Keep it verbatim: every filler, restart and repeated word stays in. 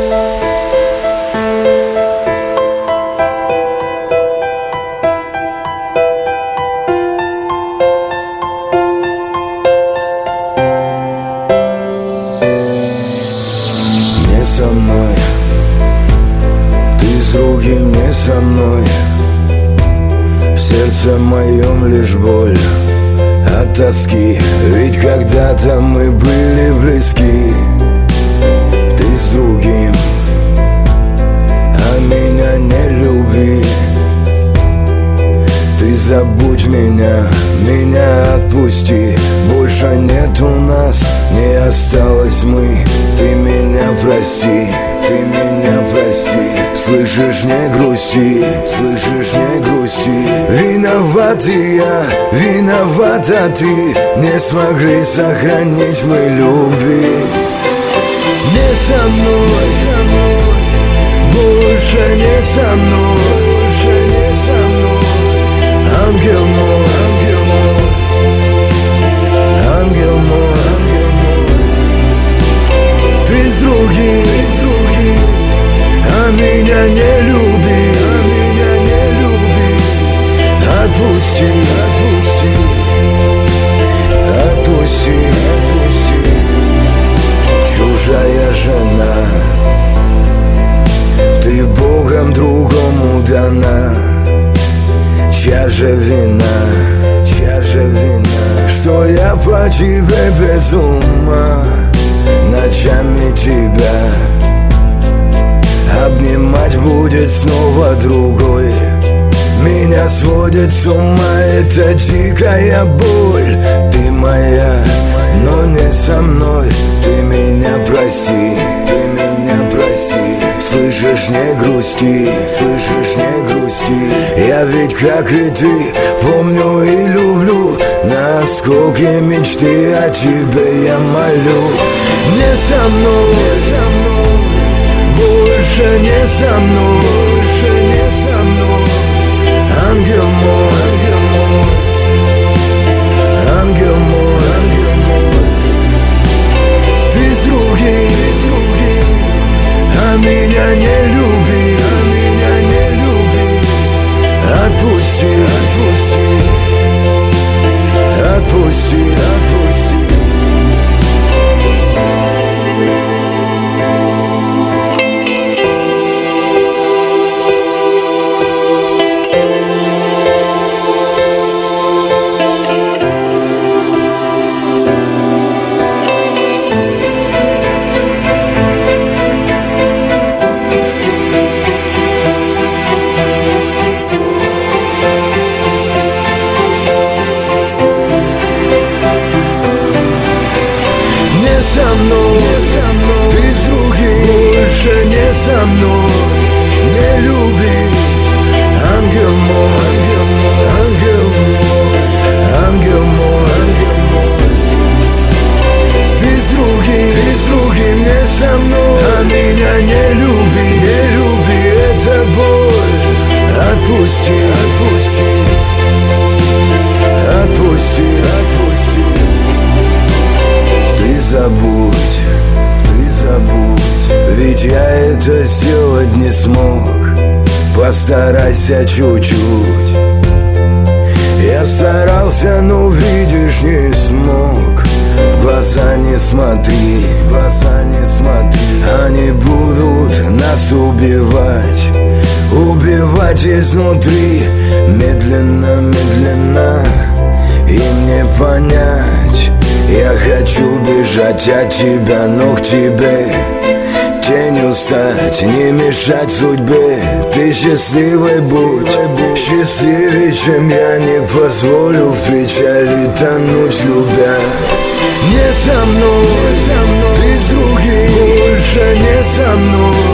Со мной, ты с другим, не со мной. В сердце моем лишь боль от тоски. Ведь когда-то мы были близки. Ты с другим, а меня не люби. Ты забудь меня, меня отпусти. Больше нет у нас, не осталось мы. Ты меня прости, ты меня прости. Слышишь, не грусти, слышишь, не грусти. Виноват и я, виновата ты. Не смогли сохранить мы любви. Не со мной, со мной, больше не со мной, больше не со мной. Ангел мой, ангел мой, ангел мой, ангел мой. Ты с другим, с другим, а меня не люби, а меня не люби. Отпусти, отпусти, отпусти, отпусти. Чужая жена, ты Богом другому дана. Чья же вина, чья же вина, что я по тебе без ума. Ночами тебя обнимать будет снова другой. Меня сводит с ума эта дикая боль. Ты моя, но не со мной. Ты меня прости, ты меня прости. Слышишь, не грусти, слышишь, не грусти. Я ведь, как и ты, помню и люблю. На осколки мечты о тебе я молю. Не со мной, не со мной, больше не со мной, больше не со мной. Ангел мой, ангел мой, ангел мой, ангел мой. Ты с другим, ты с другим, а меня не люби, а меня не люби. Отпусти, отпусти, отпусти, отпусти. Со мной, со мной, ты с другим, больше не со мной. Не люби, ангел мой, ангел мой, ангел мой, ангел мой, ангел мой. Ты с другим, ты с другим, не со мной, а меня не люби, не люби, это боль. Отпусти, отпусти, отпусти, отпусти. Ты забудь, ты забудь, ведь я это сделать не смог. Постарайся чуть-чуть. Я старался, но видишь, не смог. В глаза не смотри, в глаза не смотри. Они будут нас убивать, убивать изнутри. Медленно, медленно, им не понять. Я хочу бежать от тебя, но к тебе тенью стать, не мешать судьбе. Ты счастливой будь, счастливее, чем я. Не позволю в печали тонуть, любя. Не со мной, ты с другим, больше не со мной.